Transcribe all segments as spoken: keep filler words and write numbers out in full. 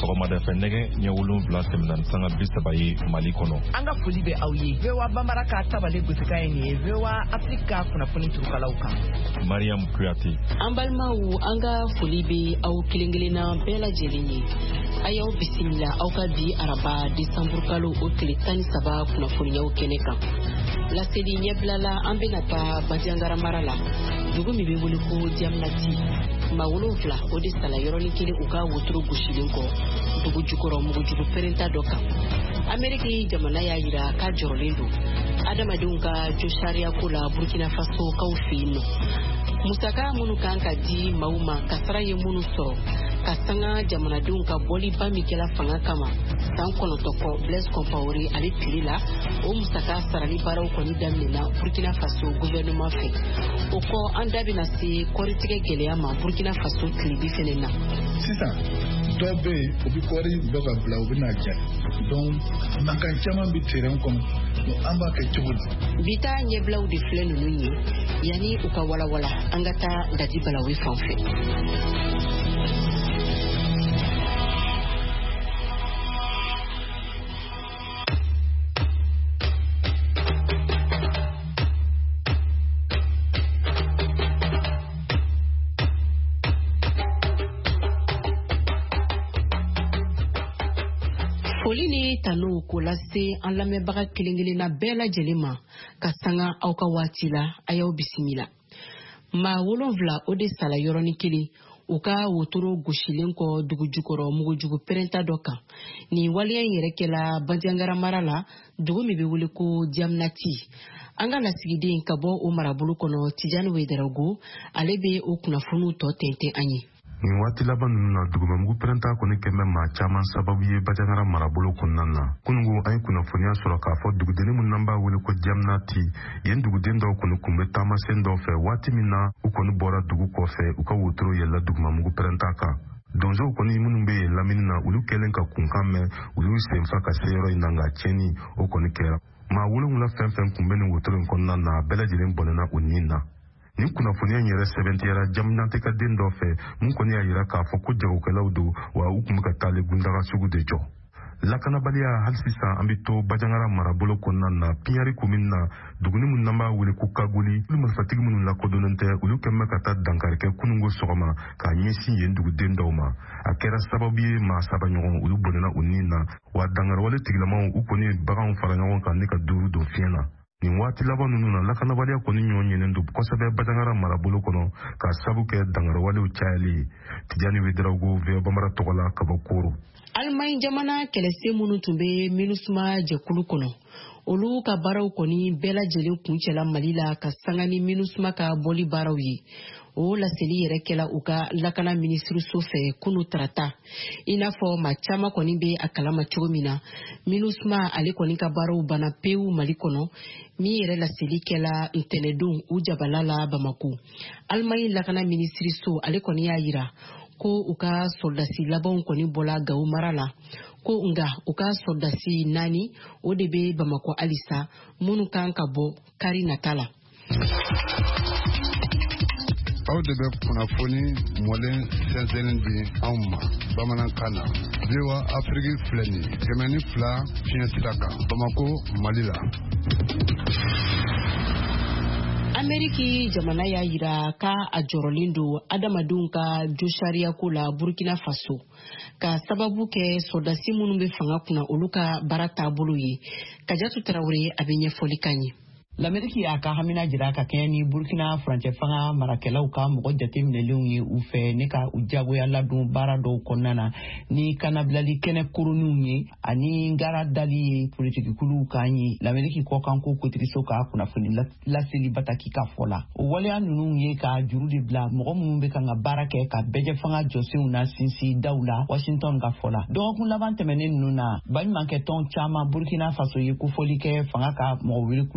sɔgɔmada fɛ nɛgɛ ɲɛ wolonwula tɛmɛna ni sanga bi saba ye Mali kɔnɔ. An ka foli bɛ aw ye. V O A Bambara ka tabale gosika ye nin ye. V O A Afrika kunnafoni turukalaw kan. Mariam Kuyate. An balimaw, an ka foli bɛ aw kelen-kelenna bɛɛ lajɛlen ye. A y'aw bisimila aw ka bi araba desanburu kalo o tile tan ni saba kunnafoniyaw kɛnɛ kan. Laseli ɲɛbilala an bɛna taa Badiangara mara la. Dugu min bɛ wele ko Diamnati. Maa wolonwula o de sala yɔrɔnin kelen u ka wotoro gosilen kɔ dugu jukɔrɔ mugujugu pɛrɛnta dɔ kan. Ameriki jamana y'a yira k'a jɔrɔlen don adamadenw ka jo sariya ko la Burkina Faso kaw fɛ yen nɔ. Musaka minnu kan ka di maaw ma kasara ye minnu sɔrɔ ka sanga jamanadenw ka bɔli ba min kɛla fanga kama san kɔnɔntɔn kɔ Blaise Compaoré ale tile la o musaka sarali baaraw kɔni daminɛna Burkina Faso gouvernement fɛ. O kɔ an da bɛna se kɔritigɛ gɛlɛya ma Burkina Faso tilebi fɛnɛ na. Sisan dɔw bɛ yen o bɛ kɔri dɔ ka bila u bɛ n'a ja donc mankan caman bɛ terrain kɔnɔ an b'a kɛ cogo di. Bi ta ɲɛbilaw de filɛ ninnu ye yanni u ka walawala an ka taa Dadi Balawe fan fɛ. Foli ni tanu ko lase an lamɛnbaga kelen-kelenna bɛɛ lajɛlen ma ka sanga aw ka waati la a y'aw bisimila. Maa wolonwula o de sala yɔrɔnin kelen u ka wotoro gosilen kɔ dugu jukɔrɔ mugujugu pɛrɛnta dɔ kan. Nin waleya in yɛrɛ kɛla Badiangara mara la dugu min bɛ wele ko Diamnati. An ka lasigiden ka bɔ o marabolo kɔnɔ Tijani Wederawogo ale bɛ o kunnafoniw tɔ tɛntɛn an ye. Nin waati laban ninnu na dugumamugu pɛrɛnta kɔni kɛmɛ maa caman sababu ye Badiangara marabolo kɔnɔna na. Kunungo an ye kunnafoniya sɔrɔ k'a fɔ dugudennin minnu n'an b'a wele ko Diamnati yen duguden dɔw kɔni kun bɛ taamasen dɔw fɛ waati min na u kɔni bɔra dugu kɔfɛ u ka wotoro yɛlɛla dugumamugu pɛrɛnta kan. Donsow kɔni minnu bɛ yen lamini na olu kɛlen ka kunkan mɛn olu senfa ka se yɔrɔ in na nka tiɲɛni o kɔni kɛra. Maa wolonwula fɛn fɛn kun bɛ nin wotoro in kɔnɔna na bɛɛ lajɛlen bɔnɛna o nin na. Nin kunnafoniya in yɛrɛ sɛbɛntiyara Diamnati ka den dɔ fɛ mun kɔni y'a yira k'a fɔ ko jagokɛlaw don wa u kun bɛ ka taale gundaga sugu de jɔ. Lakanabaliya hali sisan an bɛ to Badiangara marabolo kɔnɔna na Piɲari commune na duguni minnu n'an b'a wele ko Kagoli olu marifatigi minnu lakodɔnnen tɛ olu kɛlen bɛ ka taa dankari kɛ kunungo sɔgɔma k'a ɲɛsin yen duguden dɔw ma. A kɛra sababu ye maa saba ɲɔgɔn olu bɔnɛna u nin na wa dangarewale tigilamaw u kɔni ye baganw fara ɲɔgɔn kan ne ka duuru don fiɲɛ na. Nin waati laban ninnu na lakanabaliya kɔni ɲɔgɔn ɲɛnen don kosɛbɛ Badiangara marabolo kɔnɔ ka sabu kɛ dangarewalew cayali. Tijani Wederawogo V O A Bambara tɔgɔ la ka bɔ Koro. Almaɲi jamana kɛlɛsen minnu tun bɛ MINUSMA jɛkulu kɔnɔ olu ka baaraw kɔni bɛɛ lajɛlen kuncɛla Mali la ka sanga ni MINUSMA ka bɔli baaraw ye. O laseli yɛrɛ kɛla u ka lakana minisiriso fɛ kunu tarata. I n'a fɔ maa caman kɔni bɛ a kalama cogo min na MINUSMA ale kɔni ka baaraw banna pewu Mali kɔnɔ min yɛrɛ laseli kɛla ntɛnɛndon u jabala la Bamako. Almaɲi lakana minisiriso ale kɔni y'a yira ko u ka soldasi labanw kɔni bɔla Gawo mara la ko nga u ka soldasi naani o de bɛ Bamako halisa minnu kan ka bɔ kari nata la. Aw de bɛ kunnafoni mɔlen sɛnsɛnnin di anw ma bamanankan na. V O A Afrique filɛ nin ye kɛmɛ ni fila fiɲɛ sira kan Bamako Mali la. Ameriki jamana y'a yira ka a jɔrɔlen don adamadenw ka jo sariya ko la Burkina Faso ka sababu kɛ soldasi minnu bɛ fanga kunna olu ka baara taabolo ye. Kajatu Tarawele a bɛ ɲɛfɔli kan ye. L'Amérique y'a ka hamina jira ka kɛ ni Burkina furancɛ fanga marakɛlaw ka mɔgɔ jateminɛlenw ye u fɛ ne ka u jagoya ladon baara dɔw kɔnɔna na ni kanabilali kɛnɛ koroniw ye ani ngara dali ye politikikuluw kan ye l'Amérique kɔkan ko kotiriso ka kunnafoni laseli bataki ka fɔ la. O waleya ninnu ye ka juru de bila mɔgɔ minnu bɛ kan ka baara kɛ ka bɛjɛ fanga jɔsenw na sinsin daw la Washington ka fɔ la. Dɔgɔkun laban tɛmɛnen ninnu na baɲumankɛ tɔn caman Burkina Faso ye kofɔli kɛ fanga ka mɔgɔ welekuliw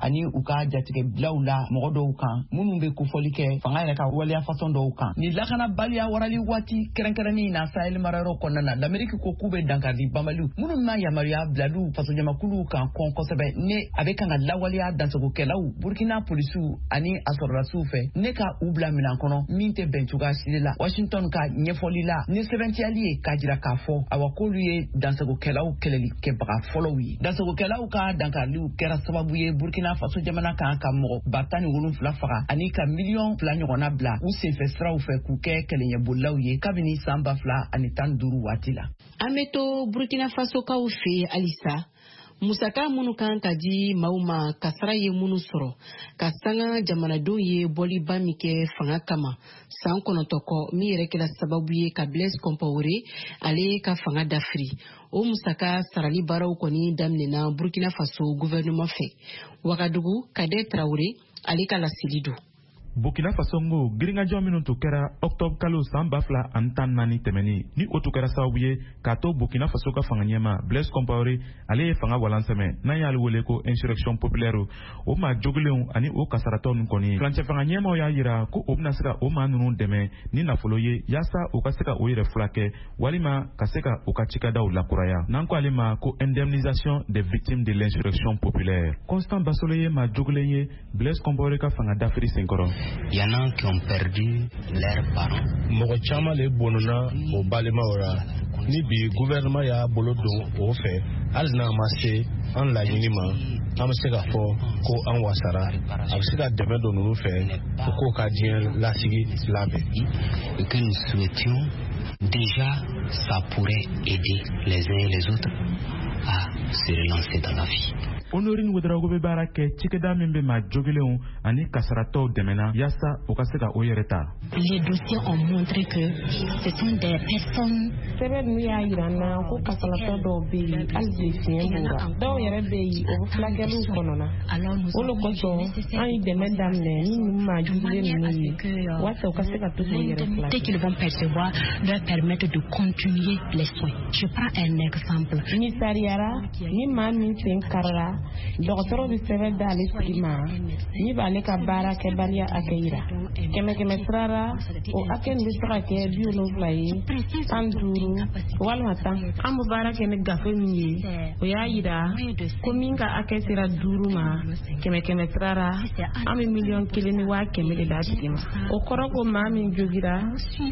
ani u ka jatige bilaw la mɔgɔ dɔw kan minnu bɛ kofɔli kɛ fanga yɛrɛ ka waleya fasɔn dɔw kan. Ni lakana baliya warali waati kɛrɛnkɛrɛnnin na Sahel marayɔrɔ kɔnɔna na l'Amérique ko k'u bɛ dankari banbaliw minnu ma yamaruya bilaliw fasojamakuluw kan kɔn kosɛbɛ ne a bɛ kan ka lawaleya dansagokɛlaw Burkina polisiw ani a sɔrɔdasiw fɛ ne ka u bila minan kɔnɔ min tɛ bɛn cogoya sili la. Washington ka ɲɛfɔli la ni sɛbɛntiyali ye k'a jira k'a fɔ awa k'olu ye dansagokɛlaw kɛlɛli kɛbaga fɔlɔw ye. Dansagokɛlaw ka dankariw kɛra sababu ye Burkina Faso jamana kan ka mɔgɔ ba tan ni wolonfila faga ani ka miliyɔn fila ɲɔgɔnna bila u senfɛ siraw fɛ k'u kɛ kɛlɛɲɛbolilaw ye kabini san ba fila ani tan duuru waati la. An bɛ to Burkina Faso kaw fɛ halisa musaka minnu kan ka di maaw ma kasara ye minnu sɔrɔ ka sanga jamanadenw ye bɔliba min kɛ fanga kama san kɔnɔntɔn kɔ min yɛrɛ kɛra sababu ye ka Blaise Compaoré ale ka fanga dafiri. O musaka sarali baaraw kɔni daminɛna Burkina Faso gouvernement fɛ. Wagadugu Kadet Traoré ale ka lasili do. Burkina Faso ngo giringajɔ minnu tun kɛra octobre kalo san ba fila ani tan naani tɛmɛni ni o tun kɛra sababu ye k'a to Burkina Faso ka fanga ɲɛma Blaise Compaoré ale ye fanga walansɛmɛ n'an y'ale wele ko insurrection populaire o maa jogilenw ani o kasaratɔ ninnu kɔni furancɛ fanga ɲɛmaw y'a yira ko o bɛna se ka o maa ninnu dɛmɛ ni nafolo ye yaasa o ka se ka o yɛrɛ furakɛ walima ka se ka o ka cikɛdaw lakuraya n'an ko ale ma ko indemnisation des victimes de l'insurrection populaire. Constant Basolo ye maa jogilen ye Blaise Compaoré ka fanga dafiri senkɔrɔ. Il y en a qui ont perdu leurs parents. Mɔgɔ caman le bonona o balimaw ra ni bi gouvernement y'a bolo don o fɛ hali n'a ma se an laɲini ma an bɛ se ka fɔ ko an wasara a bɛ se ka dɛmɛ don ninnu fɛ u k'o ka diɲɛ lasigi labɛn. Et que nous souhaitions déjà ça pourrait aider les uns et les autres à se relancer dans la vie. Honorine Ouedraogo bɛ baara kɛ cikɛda min bɛ maa jogilenw ani kasaratɔw dɛmɛna yaasa o ka se ka o yɛrɛ ta. Les dossiers ont montré que ce sont des personnes. Sɛbɛn min y'a yira n na ko kasaratɔ dɔw bɛ yen hali bi fiɲɛ b'u la dɔw yɛrɛ bɛ yen o bɛ furakɛliw kɔnɔ na o de kosɔn an ye dɛmɛ daminɛ ni nin maa jugulen ninnu ye waasa u ka se ka to k'u yɛrɛ furakɛ. Dès qu'ils vont percevoir leur permettre de continuer les soins. Je prends un exemple. Misariyara ni maa min sen karala dɔgɔtɔrɔ bɛ sɛbɛn d'ale tigi ma ni b'ale ka baara kɛbaliya hakɛ yira kɛmɛ kɛmɛ sira la o hakɛ nin bɛ se ka kɛ bi wolonwula ye tan duuru walima tan an bɛ baara kɛ ni gafe min ye o y'a yira ko min ka hakɛ sera duuru ma kɛmɛ kɛmɛ sira la an bɛ miliyɔn kelen ni waa kɛmɛ de d'a tigi ma o kɔrɔ ko maa min jogira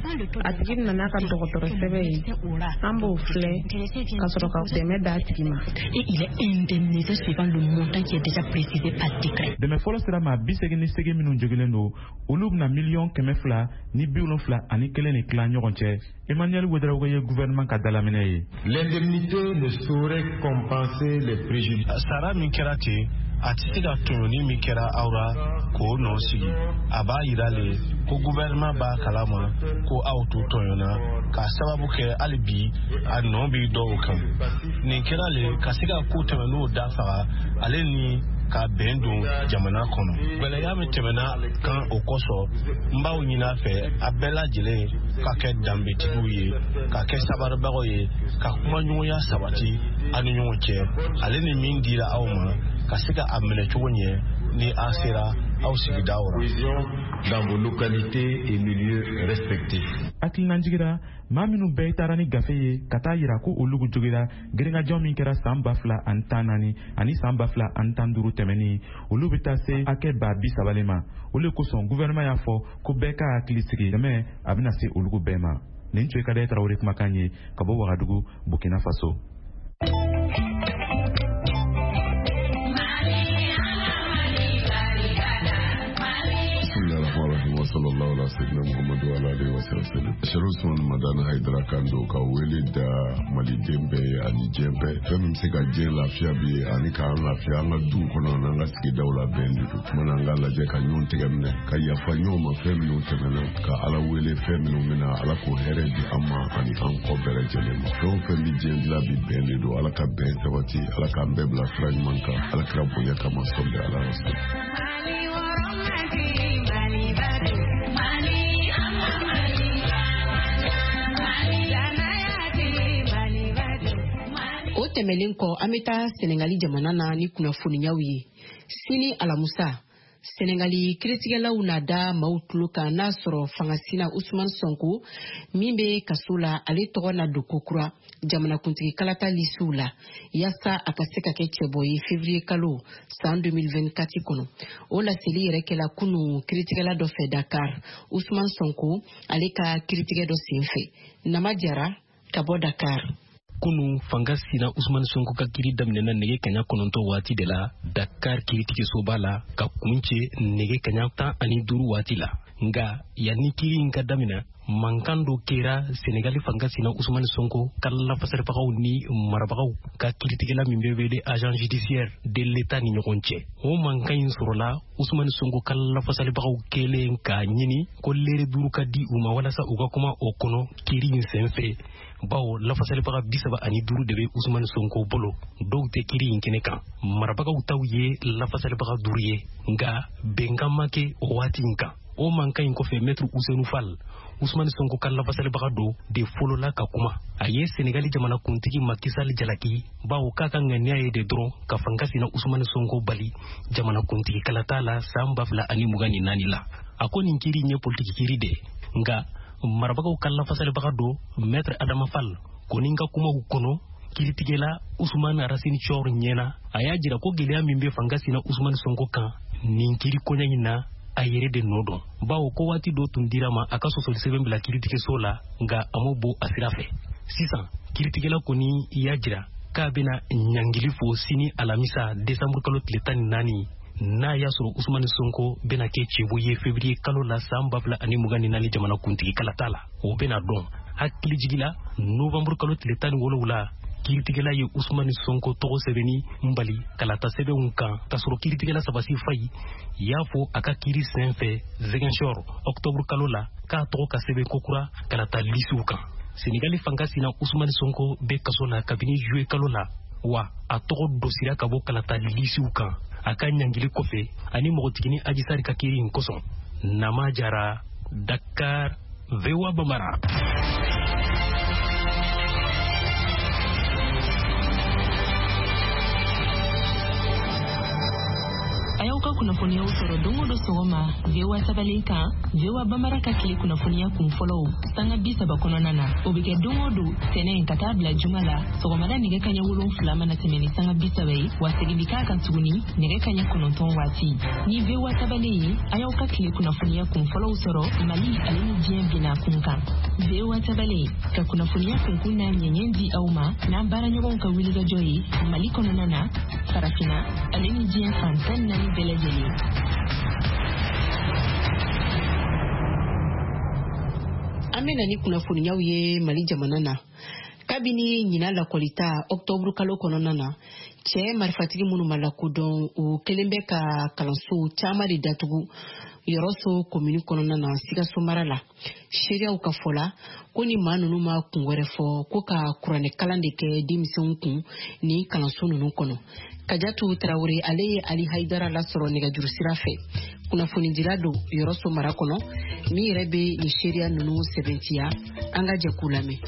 a tigi nana ka dɔgɔtɔrɔ sɛbɛn ye an b'o filɛ ka sɔrɔ ka dɛmɛ d'a tigi ma. Et il est indemnisé suivant le montant qui est déjà précisé par décret. Dɛmɛ fɔlɔ sera maa bi segin ni segin minnu jogilen don olu bɛna miliyɔn kɛmɛ fila ni bi wolonfila ani kelen de tila ɲɔgɔn cɛ. Emmanuel Ouedraogo ye gouvernement ka dalaminɛ ye. L'indemnité ne saurait compenser les préjudices. Sara min kɛra ten a tɛ se ka tɔɲɔni min kɛra aw ra k'o nɔ sigi a b'a yira le ko gouvernement b'a kalama ko aw t'u tɔɲɔna k'a sababu kɛ hali bi a nɔ b'i dɔw kan nin kɛra le ka se ka ko tɛmɛn'o da faga ale ni ka bɛn don jamana kɔnɔ gɛlɛya min tɛmɛna kan o kosɔn n b'aw ɲin'a fɛ a bɛɛ lajɛlen ka kɛ danbetigiw ye ka kɛ sabaribagaw ye ka kumaɲɔgɔnya sabati aw ni ɲɔgɔn cɛ ale ni min dira aw ma ka se ka a minɛ cogo ɲɛ ni an sera aw sigidaw ra. Dans vos localités et milieux respectifs. Hakilina jigira maa minnu bɛɛ taara ni gafe ye ka taa yira ko olu jogira girinkajɔ min kɛra san ba fila ani tan naani ani san ba fila ani tan duuru tɛmɛni olu bɛ taa se hakɛ ba bi sabale ma olu kosɔn gouvernement y'a fɔ ko bɛɛ ka hakili sigi dɛmɛ a bɛna se olu bɛɛ ma nin tun ye Kadet Traoré kumakan ye ka bɔ Wagadugu Burkina Faso. sallallahu alaihi wasallam Muhammadu alaihi wasallam Sharusman Madana Haidara Kando ka wele da Mali Dembe ani Jembe fem se ka je lafiya bi ani ka lafiya nga du kono na nga sigi dawla bendu mana nga la je ka nyon tegamne ka ya fa nyoma fem no temena ka ala wele fem no mina ala ko here di amma ani an ko bere jele mo so fem di je la bi bendu ala ka ben tawati ala ka mbebla fragment ka ala ka boya kama solde ala rasul. tɛmɛlen kɔ an bɛ taa Senegali jamana na ni kunnafoniyaw ye. Sini Alamusa, Senegali kiiritigɛlaw na da maaw tulo kan n'a sɔrɔ fangasina Usman Sonko min bɛ kaso la ale tɔgɔ na don kokura jamanakuntigi kalata lisiw la yasa a ka se ka kɛ cɛbɔ ye février kalo san deux mille vingt-quatre kɔnɔ. O laseli yɛrɛ kɛla kunu kiiritigɛla dɔ fɛ Dakar. Usman Sonko ale ka kiiritigɛ dɔ senfɛ. Nama Jara ka bɔ Dakar. Kunu fanga sina Usman Sonko ka kiri daminɛna nege kaɲa kɔnɔntɔ waati de la Dakar kiiritigisoba la ka kunce nege kaɲa tan ani duuru waati la. Nga yanni kiri in ka daminɛ mankan dɔ kɛra Senegali fanga sina Usman Sonko ka lafasaribagaw ni marabagaw ka kiiritigɛla min bɛ wele agent judiciaire de l'État ni ɲɔgɔn cɛ. O mankan in sɔrɔla Usman Sonko ka lafasaribagaw kɛlen k'a ɲini ko leere duuru ka di u ma walasa u ka kuma o kɔnɔ kiri in senfɛ. Bawo lafasalibaga bisaba ani duuru de bɛ Usman Sonko bolo dɔw tɛ kiri in kɛnɛ kan. Marabagaw taw ye lafasalibaga duuru ye nka bɛnkan ma kɛ o waati in kan. O mankan in kɔfɛ Maître Ousseynou Fall Usman Sonko ka lafasalibaga do de fɔlɔla ka kuma. A ye Senegali jamana kuntigi Macky Sall jalaki bawo k'a ka ŋaniya ye de dɔrɔn ka fanga sina Usman Sonko bali jamana kuntigi kalata la san ba fila ani mugan ni naani la. A ko nin kiri ye politiki kiri de nka marabagaw ka lafasalibaga do Maître Adama Fall ko nin ka kumaw kɔnɔ kiiritigɛla Usman Racine Thior ɲɛna a y'a jira ko gɛlɛya min bɛ fanga sina Usman Sonko kan nin kiri koɲa in na a yɛrɛ de nɔ dɔn bawo ko waati dɔ tun dira ma a ka sɔsɔli sɛbɛn bila kiiritigɛso la nka a m'o bɔ a sira fɛ. Sisan kiiritigɛla kɔni y'a jira k'a bɛna ɲangili fo sini Alamisa décembre kalo tile tan ni naani n'a y'a sɔrɔ Usman Sonko bɛna kɛ cɛbo ye février kalo la san ba fila ani mugan ni naani jamana kuntigi kalata la. O bɛna dɔn hakili jigila novembre kalo tile tan ni wolonwula kiiritigɛla ye Usman Sonko tɔgɔ sɛbɛnni nbali kalata sɛbɛnw kan ka sɔrɔ kiiritigɛla sabasi fayi y'a fɔ a ka kiiri senfɛ Ziguinchor octobre kalo la k'a tɔgɔ ka sɛbɛn kokura kalata lisiw kan. Senegali fanga sina Usman Sonko bɛ kaso la kabini juillet kalo la wa a tɔgɔ dosira ka bɔ kalata lisiw kan. A ka ɲangili kɔfɛ ani mɔgɔtigini Adji Sarr ka kiiri in kosɔn. Nama Jara, Dakar, V O A Bambara. Ayaw ka kunnafoniyaw sɔrɔ don o don sɔgɔma V O A Sabalen kan V O A Bambara ka tile kunnafoniya kun fɔlɔw sanga bi saba kɔnɔna na o bɛ kɛ don o don tɛnɛn ka taa bila juma la sɔgɔmada nɛgɛ kaɲɛ wolonfila mana tɛmɛ ni sanga bi saba ye wa segin bi k'a kan tuguni nɛgɛ kaɲɛ kɔnɔntɔn waati ni V O A Sabalen ye a y'aw ka tile kunnafoniya kun fɔlɔw sɔrɔ Mali ale ni diɲɛ bɛna kun kan. V O A Sabalen ka kunnafoniya kunkun n'a ɲɛɲɛ di aw ma n'an baaraɲɔgɔnw ka wulikajɔ ye Mali kɔnɔna na Farafina ale ni diɲɛ fan tan naani bɛɛ lajɛlen. An bɛna ni kunnafoniyaw ye Mali jamana na. Kabini ɲina lakɔlita octobre kalo kɔnɔna na cɛ marifatigi minnu ma lakodɔn o kelen bɛ ka kalanso caman de datugu Yɔrɔso commune kɔnɔna na Sikaso mara la. Seereyaw ka fɔ la ko ni maa ninnu ma kun wɛrɛ fɔ ko ka kuranɛ kalan de kɛ denmisɛnw kun ni kalanso ninnu kɔnɔ. Kajatu Tarawele ale ye Ali Haidara lasɔrɔ nɛgɛjuru sira fɛ. Kunnafonidila don Yɔrɔso mara kɔnɔ min yɛrɛ bɛ nin seereya ninnu sɛbɛntiya an ka jɛ k'u lamɛn.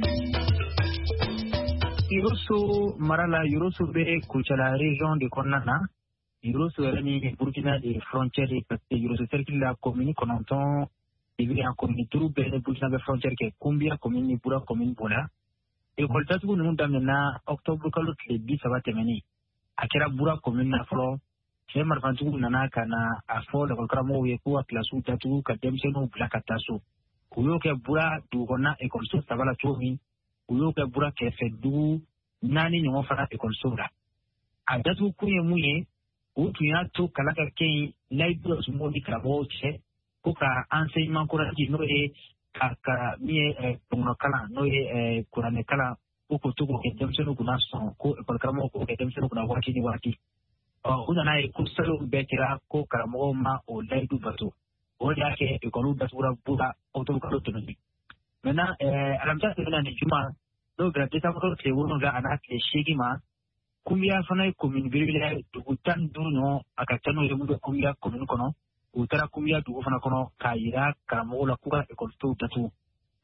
Yɔrɔso mara la Yɔrɔso bɛ Kucala région de kɔnɔna na. Yɔrɔso yɛrɛ ni Burkina de frontière parce que Yɔrɔso cercle la commune kɔnɔntɔn de bɛ en commune duuru bɛɛ ni Burkina bɛ frontière kɛ Kumbia commune ni Bura commune b'o la. École datugu ninnu daminɛna octobre kalo tile bi saba tɛmɛnen. A kɛra Bura commune na fɔlɔ cɛ marifantigiw nana ka na a fɔ lakɔlikaramɔgɔw ye ko ka kilasiw datugu ka denmisɛnninw bila ka taa so. U y'o kɛ Bura dugukɔnɔna école saba la cogo min u y'o kɛ Bura kɛrɛfɛ dugu naani ɲɔgɔn fana école la. A datugu kun ye mun ye u tun y'a to kalan ka kɛ yen layidu somɔgɔw ni karamɔgɔw cɛ ko ka enseignement coranique n'o ye ka ka min ye tɔnkɔnɔ kalan n'o ye kuranɛ kalan ko k'o to k'o kɛ denmisɛnninw kunna sɔn ko école k'o kɛ denmisɛnninw kunna waati ni waati. Ɔ u nana ye ko salo bɛɛ kɛra ko karamɔgɔw ma o layidu bato o de y'a kɛ école datugura Bura octobre kalo tɛmɛnen. Maintenant alamisa tɛmɛna ni juma n'o bɛnna décembre kalo tile wolonwula a n'a tile seegin ma Kumbia fana ye commune belebele dugu tan ni duuru ɲɔgɔn a ka ca n'o ye mun bɛ Kumbia commune kɔnɔ u taara Kumbia dugu fana kɔnɔ k'a yira karamɔgɔw la k'u ka école datugu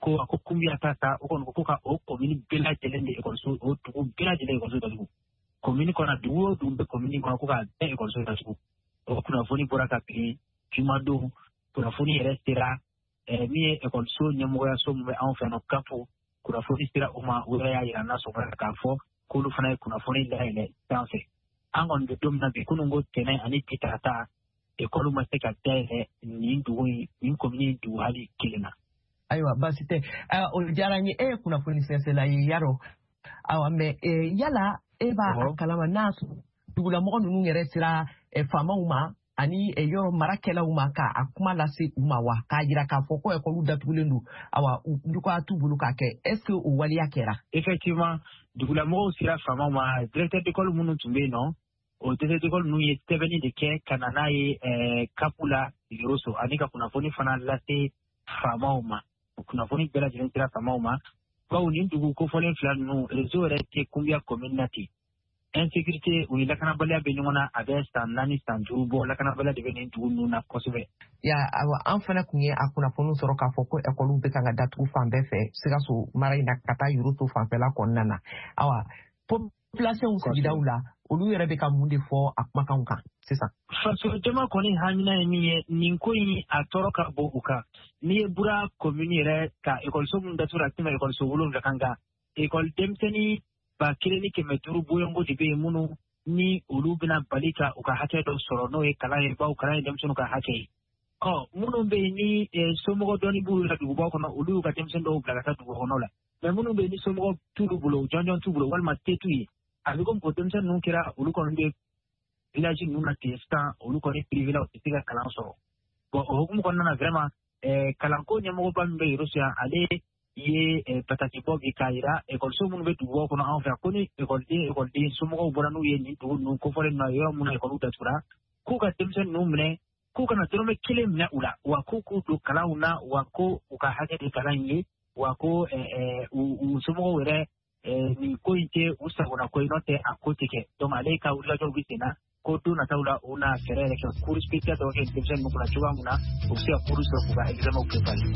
ko a ko kumbia tata o kon ko ka o commune bela jelende e kon so o dugu bela jelende e kon so dugu commune kona dugu dumbe commune kona ko ka e kon so dugu o kuna foni bora ka pi jumado kuna foni restera e mi e kon so nyamo ya so mu en fait no kapo kuna foni stera o ma o ya ira na so ka fo ko lu fana kuna foni da ile danse angon de dum na be kunungo tene ani pitata e ko lu ma se ka tele ni dugu ni commune du hali kilina aywa basi te uh, o jaranye e kuna polisi la yaro awa me e yala e ba uh -huh. kalama nasu dugula mo nunu ngere sira e fama uma ani e yoro marakela uma ka akuma la se uma wa ka jira ka foko e ko lu datulendu awa nduko atubulu ka ke est-ce que o wali yakera effectivement dugula mo sira fama uma directeur d'école munu tumbe non o directeur d'école nu ye teveni de ke kanana ye e kapula yoroso anika kuna foni fana la se fama uma kuna foni bela jiren tira fama uma ba uni dugu ko folen flan nu rezo rete kumbia community insécurité ou la kana bala be nyona abe stand nani stand jubo la kana bala de benen dugu nu na kosobe ya awa anfana kunye akuna fonu soro ka foko ekolu be kanga datu fambe fe siga so mara ina kata yuruto fambe la konnana awa population usigidaula olu yere be ka munde fo akuma kanka c'est ça faso tema koni hamina ni ni koyi atoroka bo uka ni bura commune re ka école so mun datura tima école so wulum da kanga école demteni ba clinique meturu boyongo dibe munu ni olu bina balika uka hake do soro no e kala e ba uka demtenu ka hake ko munu be ni somo doni bu la du ba ko no olu ka demsen do bla ka du ko no la me munu be ni somo tulu bulo jonjon tu bulo wal ma tetui abikom ko demsen no kira olu ko nde village nous na testa olu ko ni privé la tiga kalan soro bo hukum ko na vraiment eh kalanko nyamo ba mbe Russia ale ye patati bogi kaira e ko so mun be du ko na en fait ko ni e ko di e ko di so mo ko boranu ye ni du nu ko fole na yo mun e ko uta tura ku ka temsen no mne ku kana toro me kile mna ula wa ku ku du kalauna wa ko uka hake de kalanye wa ko eh u so mo were ni ko ite usa bona ko inote akotike to male ka ula jo bisina ko tu na taula una kerere ke kuru spika to ke temsen mo kuna chuwa muna usia kuru so kuga exam o prepare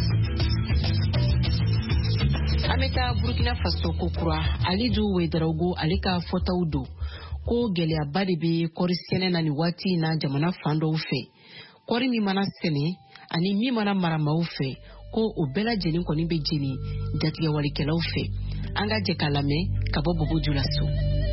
Ameta Burkina Faso kokura alidu wedarago alika fotaudo ko gelia badibi korisiene na ni wati na jamana fando ufe kori mi mana sene ani mi mana marama ufe ko obela jeni ko ni be jeni datiya walikela ufe anga je kalame kabobo bujulaso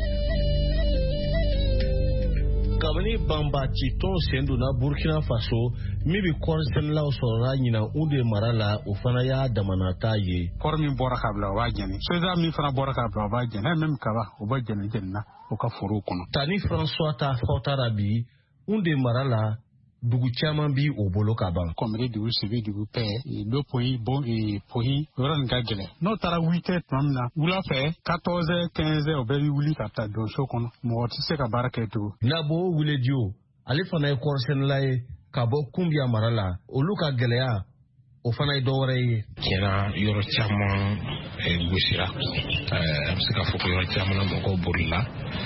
kabani bamba chiton sendu na Burkina Faso mibi korsen la usora nyina unde marala ufana ya damanata ye kormi bora kabla wajani so za mi fana bora kabla wajani même kaba obajani jenna o ka foro kono tani François ta fotarabi unde marala dugu chaman bi obolo kaban komre du sebe du pe do point bon et point ran gagele no tara huit heures tamna wula fe quatorze quinze obeli wuli kata do so kono mo tise ka baraka to nabo wule dio ale fana e korsen lai kabo kumbia marala oluka gelea o fana e dore kena yoro chama e gusira eh amsika foko yoro chama na moko burla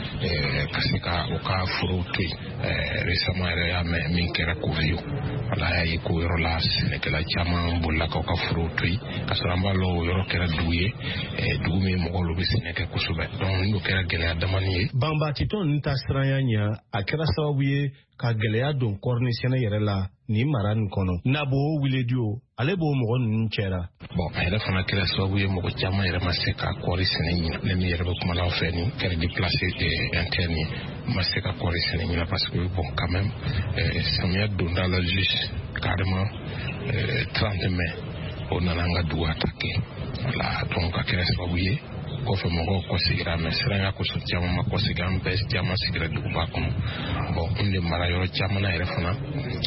eh kasika oka fruti eh resama ya me minkera kuvio ala ya ko yoro las ne kala chama bulla ka oka fruti kasaramba lo yoro kera duye eh dume moko lo bisine ke kusube don no kera gelea damani bamba titon nta sranyanya akira sawabuye ka gelea don korni sene yere la ni maran kono nabo wile dio alebo mo gon nchera bon ayda fana kera sawabuye mo ko chama yere maseka kori sene ne mi yere ko mala feni kera déplacer et interne maseka kori sene ni parce que bon quand même euh, ça m'y a donné dans la justice carrément euh, trente mai on a nga dou attaquer la donc kera sawabuye ko fe mo ko sigira me sera ko so chama ma ko sigira be chama sigira du ba ko bon inde mara yoro chama na ere fana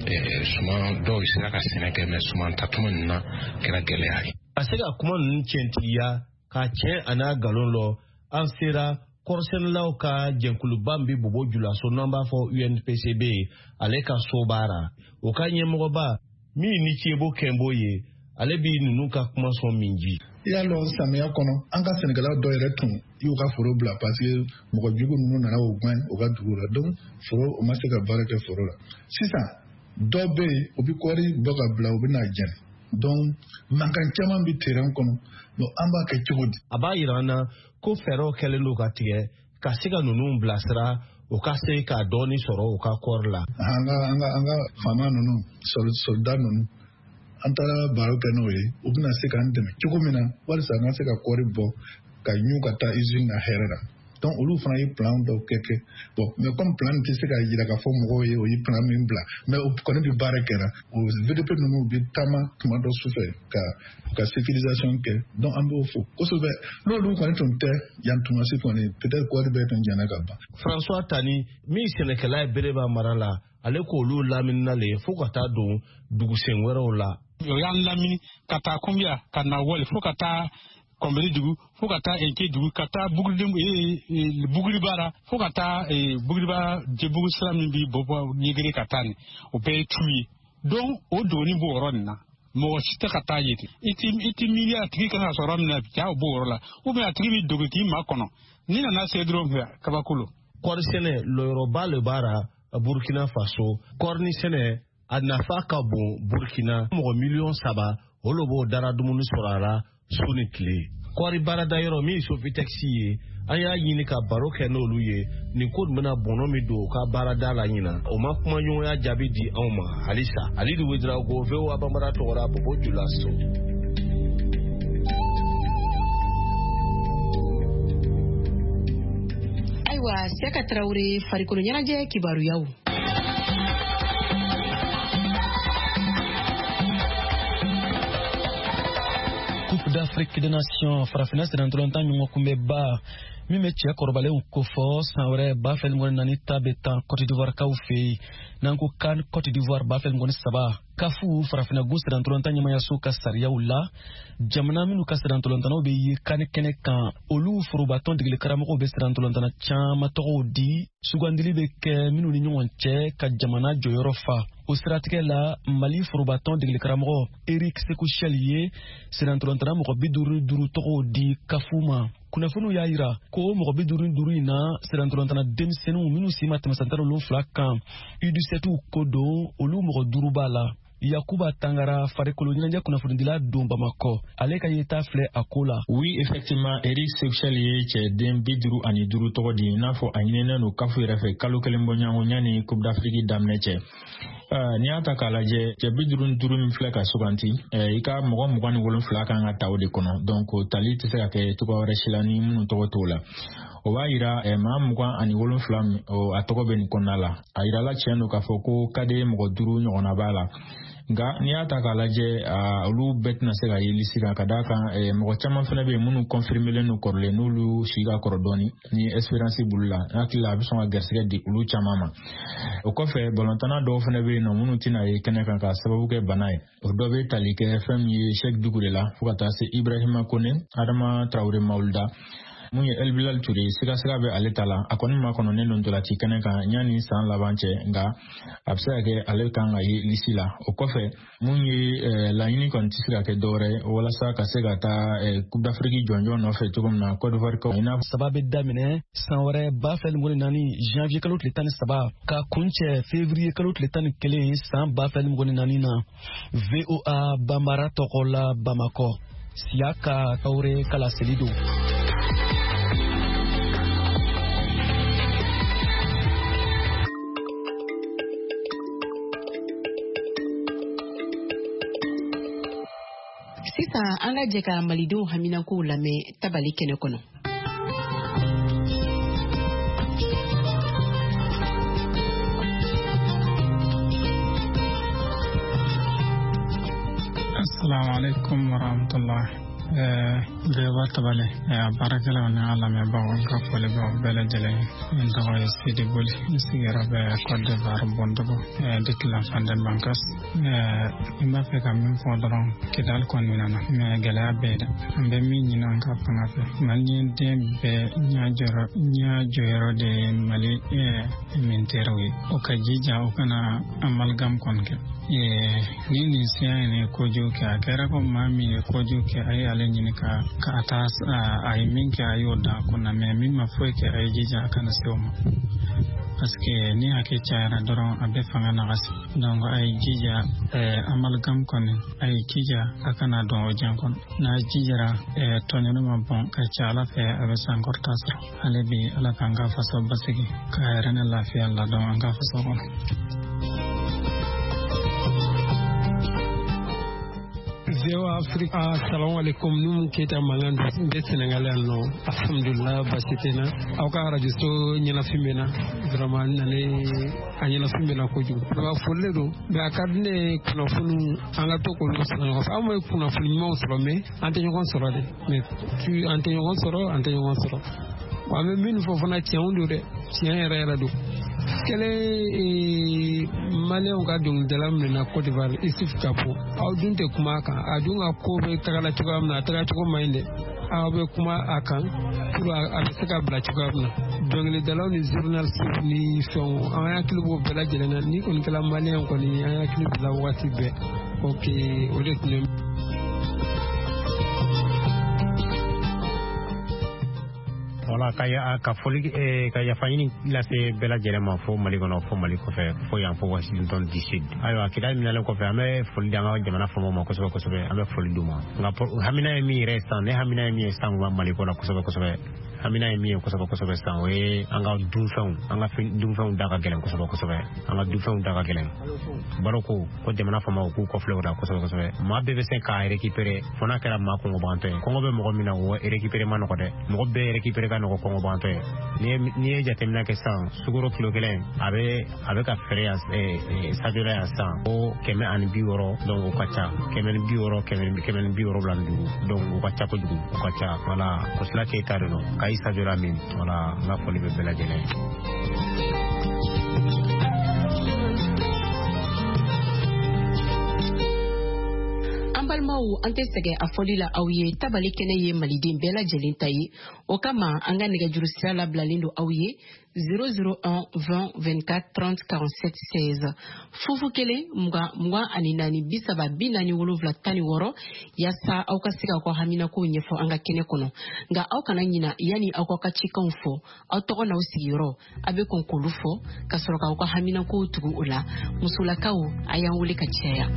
e suma do isira ka sene ke me suma tatuma na kera gele ai asega kuma nun chentiya ka che ana galonlo ansira korsen lauka jenkulu bambi bobo jula so number for U N P C B aleka sobara o kanye mo ba mi ni chebo kemboye alebi nunuka kuma so minji ya lo samia kono anga Sénégal do yere tun yu ka foro bla parce que mo jugo nunu na o gwan o ga duro donc foro o ma se ka baraka foro la sisa do be obi kori boga bla obi na jen donc mankan caman bi terrain kɔnɔ donc an b'a kɛ cogo di. a b'a yira an na ko fɛɛrɛw kɛlen don ka tigɛ ka se ka ninnu bilasira o ka se ka dɔɔni sɔrɔ o ka kɔɔri la. an ka an ka an ka faama ninnu soldat ninnu an taara baro kɛ n'o ye u bɛna se k'an dɛmɛ cogo min na walisa an ka se ka kɔɔri bɔ ka ɲu ka taa usine na hɛrɛ la. donc olu fana ye plan dɔw kɛ kɛ bon mais comme plan tɛ se ka yira k'a fɔ mɔgɔw ye o ye plan min bila mais o kɔni bi baara kɛra o V D P ninnu bi taama tuma dɔ sufɛ ka ka civilisation kɛ donc an b'o fo kosɛbɛ n'olu kɔni tun tɛ yan tuma si kɔni peut-être kɔɔri bɛɛ tun jɛnna ka ban. François Tani min sɛnɛkɛla ye Bereba mara la ale k'olu laminina le fo ka taa don dugusɛn wɛrɛw la. o y'an lamini ka taa kunbiya ka na wali fo ka taa kɔnbɛli dugu fo ka taa enke dugu ka taa buguri bara fo ka taa buguri bara jebugu sira min bi bɔbɔ ɲegere ka taa ni o bɛɛ ye tu ye donc o doni b'o yɔrɔ nin na mɔgɔ si tɛ ka taa ye ten i ti i ti miiri a tigi kan ka sɔrɔ min na ja o b'o yɔrɔ la ou bien a tigi bi dogo k'i ma kɔnɔ ni nana se dɔrɔn fɛ kabakolo. kɔɔri sɛnɛ lɔyɔrɔba le b'ara Burkina Faso kɔɔri sɛnɛ a nafa ka bon Burkina mɔgɔ miliyɔn saba olu b'o dara dumuni sɔrɔ a la su ni tile. kɔɔri baarada yɔrɔ min Sofitex ye an y'a ɲini ka baro kɛ n'olu ye nin ko bɛna bɔnɔ min don u ka baarada la ɲina o ma kuma ɲɔgɔnya jaabi di anw ma halisa Alidu Wedraogo V O A Bambara tɔgɔra Bobo Julaso. Ayiwa Seka Traore farikolo ɲɛnajɛ kibaruyaw. Coupe d'Afrique des Nations farafina sirantolontan ɲɔgɔn kunbɛ ba min bɛ cɛ kɔrɔbalenw ko fɔ san wɛrɛ ba fɛn ŋɔni naani ta bɛ tan Côte d'Ivoire kaw fɛ yen n'an ko kan Côte d'Ivoire ba fɛn ŋɔni saba kafu farafina gun sirantolontan ɲɛmayaso ka sariyaw la jamana minnu ka sirantolontannaw bɛ ye kan kɛnɛ kan olu forobatɔn degeli karamɔgɔw bɛ sirantolontanna caman tɔgɔw di sugandili bɛ kɛ minnu ni ɲɔgɔn cɛ ka jamana jɔyɔrɔ fa o siratigɛ la Mali forobatɔn degeli karamɔgɔ Eric Sekouchel ye sirantolontanna mɔgɔ bi duuru duuru tɔgɔw di kafu ma kunnafoniw y'a yira ko mɔgɔ bi duuru duuru in na sirantolontanna denmisɛnninw minnu si ma tɛmɛ san tan ni wolonwula kan U dix-sept ko don olu mɔgɔ duuru b'a la. Yakuba Tangara farikolo ɲɛnajɛ kunnafonidila don Bamakɔ ale ka yeta filɛ a ko la. Oui, effectivement, Eric Sekouchel ye cɛ den bi duuru ani duuru tɔgɔ di i n'a fɔ a ɲininen don kafu yɛrɛ fɛ kalo kelen bɔ ɲango ɲani Coupe d'Afrique daminɛ cɛ. Uh, n'i y'a ta k'a lajɛ cɛ bi duuru ni duuru min filɛ ka suganti uh, i ka mɔgɔ mugan ni wolonwula kan ka ta o de kɔnɔ donc tali tɛ se ka kɛ cogoya wɛrɛ si la ni minnu tɔgɔ t'o la. O b'a yira eh, maa mugan ani wolonwula oh, a tɔgɔ bɛ nin kɔnɔna la a yirala tiɲɛ don k'a fɔ ko kade mɔgɔ duuru ɲɔgɔnna b'a la nka n'i y'a ta k'a lajɛ uh, olu bɛɛ tɛna se ka ye lisi kan ka d'a kan eh, mɔgɔ caman fana bɛ yen minnu confirmelen n'u kɔrɔlen n'olu si ka kɔrɔ dɔɔni ni espérance bulu la hakili la a bɛ sɔn ka garisɛgɛ di olu caman ma o kɔfɛ balontanna dɔw fana bɛ yen nɔ minnu tɛna ye kɛnɛ kan ka sababu kɛ bana ye o dɔ bɛ tali kɛ fɛn min ye Cheikh Dugu de la fo ka taa se Ibrahima Kone Adama Traoré Mawulda mun ye El Bilal Touré siga-siga bɛ ale ta la a kɔni ma kɔnɔnen don ntolan ci kɛnɛ kan yanni san laban cɛ nka a bɛ se ka kɛ ale kan ka ye lisi la o kɔfɛ mun ye eh, laɲini kɔni tɛ se ka kɛ dɔwɛrɛ walasa ka se ka taa eh, Coupe d'Afrique jɔnjɔn nɔfɛ cogo min na Côte d'Ivoire kaw saba bɛ daminɛ san wɛrɛ ba fɛn ni naani janvier kalo tile tan ni saba ka kuncɛ février kalo tile tan ni kelen san ba fɛn ni naani na V O A Bambara tɔgɔ la Bamakɔ Siaka Traoré kala seli don. Sisan an ka jɛ ka malidenw haminakow lamɛn tabali kɛnɛ kɔnɔ. Assalamu alaikum warahmatullahi. Bewa tabale barakala na alame bawo ka fole bawo bela jele ndo ya sidi boli sigara be Côte d'Ivoire bondogo ditla fande bankas imba fe kam min fondron kidal kon minana me gala beda ambe mi nyina ka pangafe mali dembe nyajoro nyajoro de mali e minterwi o ka jija o kana amalgam konke e ni ni sia ne kojo ka kera ko mami kojo ke ay ale nyini ka ka atas ay min ke ayo da kuna me min ma fo ke ay jija kana soma parce que ni ake chara doron abe fanga na gas donc ay jija amalgam kon ay jija akana don ojan kon na jijara tonyo ma bon ka chala fe abe sankor tasro ale bi ala kanga faso basigi ka rena la fi alla don anga faso kon. Zewa Afrika, assalamu alaikum. Nous keta mangan de Sénégalais no. Alhamdulillah basitena. Awka radio so nyala fimena. Vraiment nane anyala fimena ko ju. Ba folle do. Ba kadne kuna funu anga to ko no sana. Fa mo kuna funu mo soro me ante ngon soro de. Mais tu ante ngon soro, ante ngon soro. Wa me min fo fana tiawndo de. Tian era do. Kele Malien ga dung dalam na Côte d'Ivoire isif kapo au dunte kuma kan adunga ko be tagala tuga na taga tuga mainde au be kuma akan pour a saka bla tuga na donc le dalam ni journal ni son aya klibo bela jelena ni kon kala Malien ko ni aya klibo la wati be OK au lieu wala kaya ka foli e kaya fayini la se bela jerema fo mali kono fo mali ko fe fo yan fo Washington D C ayo akida mi nalen ko fe ame foli danga jamana fo mo ko so ko so ame foli duma nga hamina mi resta ne hamina mi sangwa mali ko la ko so ko so hamina mi ko so ko so san we anga du fon anga fi du fon daga gelen ko so ko so anga du fon daga gelen baroko ko jamana fo mo ko ko flora ko so ko so ma bebe sen ka récupérer fona kala ma ko ngobante ko ngobe mo mina wo récupérer man ko de mo be récupérer no ko ngo banto ni ni e jatemna ke san suguro kilo kelen abe abe ka fere as e sadira ya san o keme an bioro donc o kacha keme bioro keme keme bioro blandu donc o kacha ko dugu o kacha wala ko sla ke tarino kai sadira min wala na foli be bela jene balmaw ante sege afolila awye tabali kene ye malidin bela jelinta yi o kama anga nega jurusira la blalindo awye zéro zéro un vingt vingt-quatre trente quarante-sept seize fufu kele mga mga aninani bisaba binani wolovla tani woro yasa auka sika kwa hamina ko nyefo anga kene kono nga auka na nyina yani auka ka chikanfo autoko na usigiro abe konkolufo kasoroka auka hamina ko tugu ula musula kawo ayanwule kacheya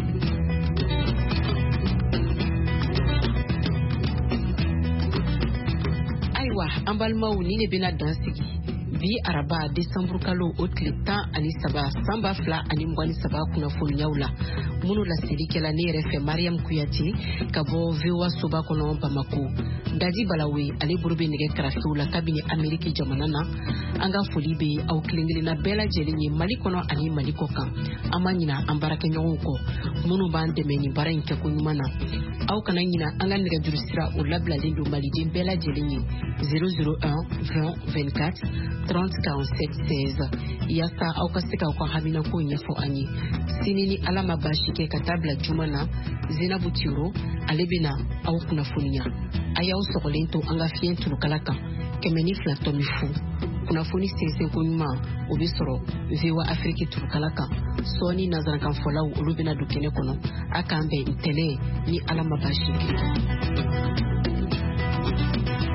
wa ambalmaw ni ne bena dansigi bi araba décembre kalo otleta ani saba samba fla ani mwani saba kuna foni yaula munu la serikela ne refe Mariam Kuyati kabo vewa soba kono Bamako Dadi Balawe ale burube nege krasu la kabine Ameriki jamanana anga folibe au klingili na bela jelinye malikono ani malikoka amanyina ambarake nyoko munu bande meni bara nke kunyumana au kana nyina anga nege durusira o labla lindo malidin bela jelinye zéro zéro un vingt vingt-quatre trente quarante-sept seize yasa au kasika kwa hamina ko nyefo anyi sinini alama bashike katabla jumana zina butiro alebina au kuna funia aya usokolento anga fientu lukalaka kemeni flato mifu kuna funi sese kunyuma obisoro viwa Afriki turukalaka soni nazara kanfola ulubina dukene kono akambe itele ni alama bashike